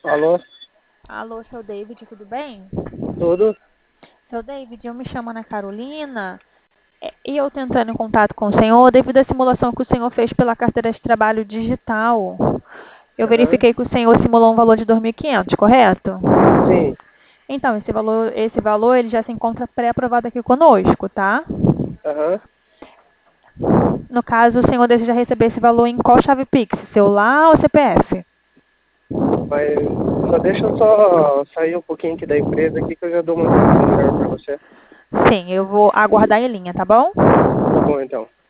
Alô? Alô, seu David, tudo bem? Tudo? Seu David, eu me chamo Ana Carolina e eu tentando em contato com o senhor devido à simulação que o senhor fez pela carteira de trabalho digital. Eu Aham. verifiquei que o senhor simulou um valor de 2.500, correto? Sim. Então, esse valor ele já se encontra pré-aprovado aqui conosco, tá? Aham. No caso, o senhor deseja receber esse valor em qual chave Pix? Celular ou CPF? Mas só deixa eu só sair um pouquinho aqui da empresa aqui que eu já dou uma resposta melhor pra você. Sim, eu vou aguardar em linha, tá bom? Tá bom, então.